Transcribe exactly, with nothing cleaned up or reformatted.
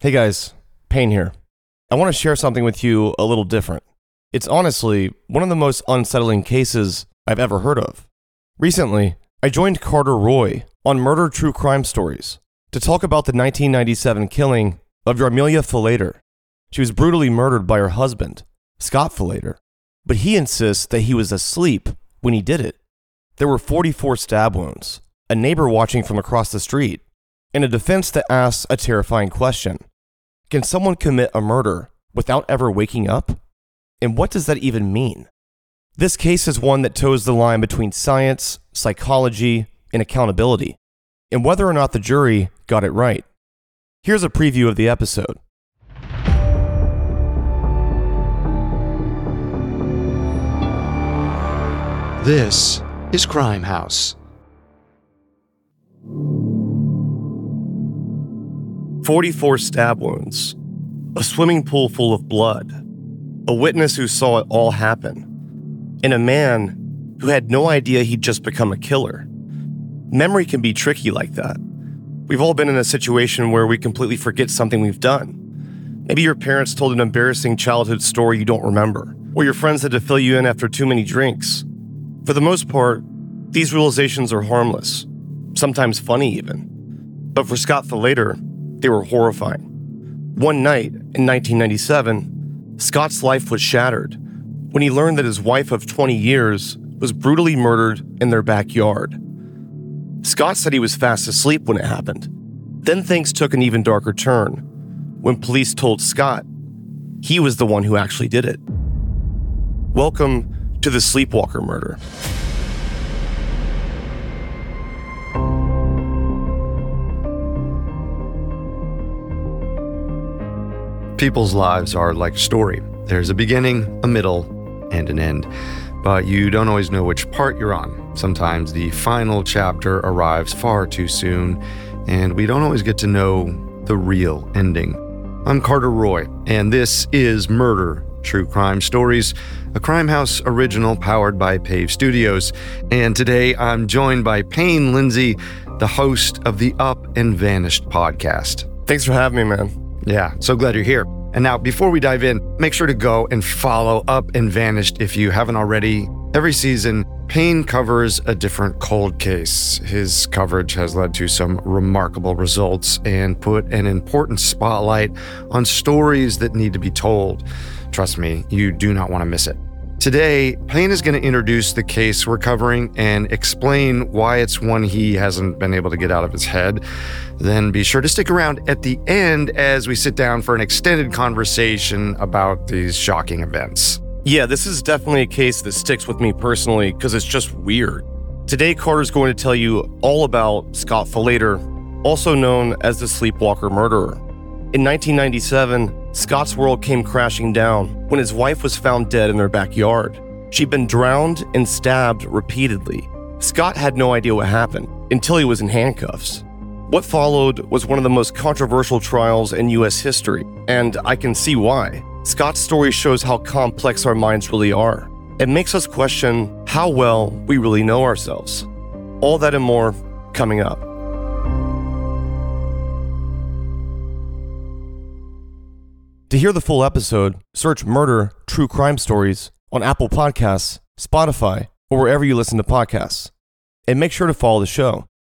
Hey guys, Payne here. I want to share something with you a little different. It's honestly one of the most unsettling cases I've ever heard of. Recently, I joined Carter Roy on Murder True Crime Stories to talk about the nineteen ninety-seven killing of Yarmelia Falater. She was brutally murdered by her husband, Scott Falater, but he insists that he was asleep when he did it. There were forty-four stab wounds, a neighbor watching from across the street, and a defense that asks a terrifying question. Can someone commit a murder without ever waking up? And what does that even mean? This case is one that toes the line between science, psychology, and accountability, and whether or not the jury got it right. Here's a preview of the episode. This is Crime House. forty-four stab wounds, a swimming pool full of blood, a witness who saw it all happen, and a man who had no idea he'd just become a killer. Memory can be tricky like that. We've all been in a situation where we completely forget something we've done. Maybe your parents told an embarrassing childhood story you don't remember, or your friends had to fill you in after too many drinks. For the most part, these realizations are harmless, sometimes funny even. But for Scott Falater, they were horrifying. One night in nineteen ninety-seven, Scott's life was shattered when he learned that his wife of twenty years was brutally murdered in their backyard. Scott said he was fast asleep when it happened. Then things took an even darker turn when police told Scott he was the one who actually did it. Welcome to the Sleepwalker murder. People's lives are like a story. There's a beginning, a middle, and an end. But you don't always know which part you're on. Sometimes the final chapter arrives far too soon, and we don't always get to know the real ending. I'm Carter Roy, and this is Murder True Crime Stories, a Crime House original powered by Pave Studios. And today I'm joined by Payne Lindsay, the host of the Up and Vanished podcast. Thanks for having me, man. Yeah, so glad you're here. And now, before we dive in, make sure to go and follow Up and Vanished if you haven't already. Every season, Payne covers a different cold case. His coverage has led to some remarkable results and put an important spotlight on stories that need to be told. Trust me, you do not want to miss it. Today, Payne is going to introduce the case we're covering and explain why it's one he hasn't been able to get out of his head. Then be sure to stick around at the end as we sit down for an extended conversation about these shocking events. Yeah, this is definitely a case that sticks with me personally because it's just weird. Today, Carter's going to tell you all about Scott Falater, also known as the Sleepwalker murderer. In nineteen ninety-seven, Scott's world came crashing down when his wife was found dead in their backyard. She'd been drowned and stabbed repeatedly. Scott had no idea what happened until he was in handcuffs. What followed was one of the most controversial trials in U S history, and I can see why. Scott's story shows how complex our minds really are. It makes us question how well we really know ourselves. All that and more coming up. To hear the full episode, search Murder True Crime Stories on Apple Podcasts, Spotify, or wherever you listen to podcasts. And make sure to follow the show.